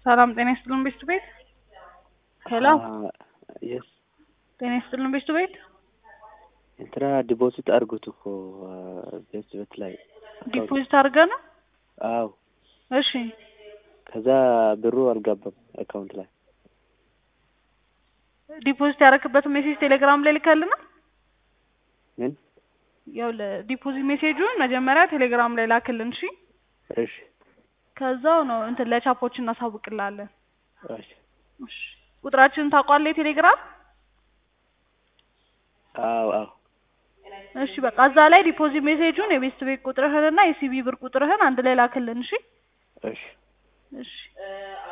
ሰላም ጤና ይስጥልን ቤስት ቤት ሄሎ yes ጤና ይስጥልን ቤስት ቤት እንትና ዲፖዚት አድርጉት እኮ ቤስት ቤት ላይ ዲፖዚት አድርገና አዎ እሺ ከዛ ብሩ አልገባም አካውንት ላይ ዲፖዚት ያደረክበት ሜሴጅ ቴሌግራም ላይ ልከልና ምን ያው ለዲፖዚት ሜሴጁን መጀመሪያ ቴሌግራም ላይ ላክልን እሺ እሺ ከዛው ነው እንትን ለቻፖች እናሳውቅልሃለን እሺ እሺ ቁጥራችንን ታውቃለህ ቴሌግራም አዎ አዎ እሺ በቃ እዛ ላይ ዲፖዚት ሜሴጁን የቤስት ቤት ቁጥርህንና የሲቢ ብር ቁጥርህን አንድ ላይ ላክልን እሺ እሺ እሺ